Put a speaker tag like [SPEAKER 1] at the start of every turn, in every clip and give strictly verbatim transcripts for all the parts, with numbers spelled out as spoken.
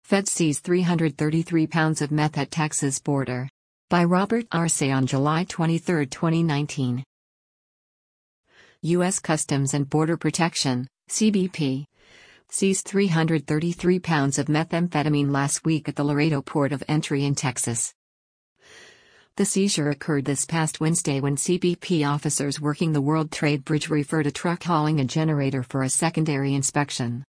[SPEAKER 1] Fed seized three hundred thirty-three pounds of meth at Texas border. By Robert Arce on July twenty-third, twenty nineteen. U S Customs and Border Protection, C B P, seized three hundred thirty-three pounds of methamphetamine last week at the Laredo port of entry in Texas. The seizure occurred this past Wednesday when C B P officers working the World Trade Bridge referred a truck hauling a generator for a secondary inspection.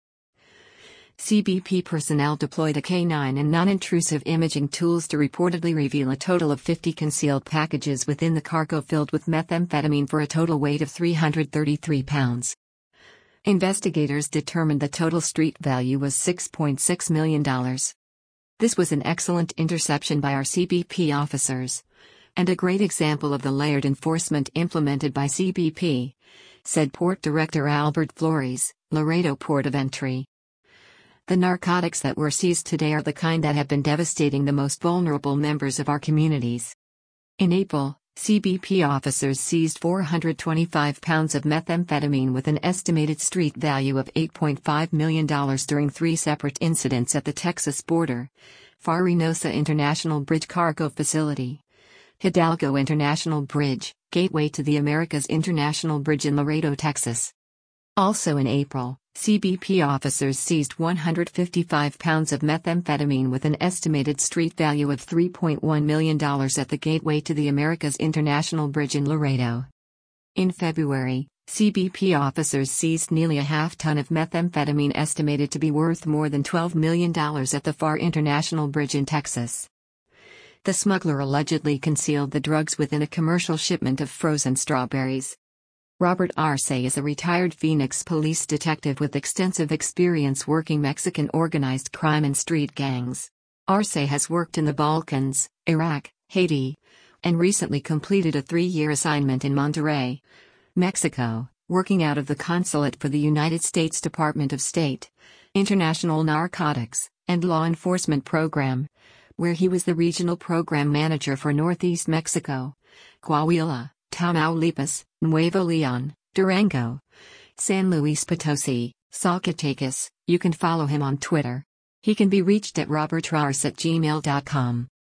[SPEAKER 1] C B P personnel deployed a K nine and non-intrusive imaging tools to reportedly reveal a total of fifty concealed packages within the cargo filled with methamphetamine for a total weight of three hundred thirty-three pounds. Investigators determined the total street value was six point six million dollars. This was an excellent interception by our C B P officers, and a great example of the layered enforcement implemented by C B P, said Port Director Albert Flores, Laredo Port of Entry. The narcotics that were seized today are the kind that have been devastating the most vulnerable members of our communities. In April, C B P officers seized four hundred twenty-five pounds of methamphetamine with an estimated street value of eight point five million dollars during three separate incidents at the Texas border: Far Reynosa International Bridge Cargo Facility, Hidalgo International Bridge, gateway to the Americas International Bridge in Laredo, Texas. Also in April, C B P officers seized one hundred fifty-five pounds of methamphetamine with an estimated street value of three point one million dollars at the gateway to the Americas International Bridge in Laredo. In February, C B P officers seized nearly a half ton of methamphetamine estimated to be worth more than twelve million dollars at the Far International Bridge in Texas. The smuggler allegedly concealed the drugs within a commercial shipment of frozen strawberries. Robert Arce is a retired Phoenix police detective with extensive experience working Mexican organized crime and street gangs. Arce has worked in the Balkans, Iraq, Haiti, and recently completed a three-year assignment in Monterrey, Mexico, working out of the Consulate for the United States Department of State, International Narcotics, and Law Enforcement Program, where he was the regional program manager for Northeast Mexico, Coahuila, Tamaulipas, Nuevo Leon, Durango, San Luis Potosi, Zacatecas. You can follow him on Twitter. He can be reached at robertarce at gmail dot com.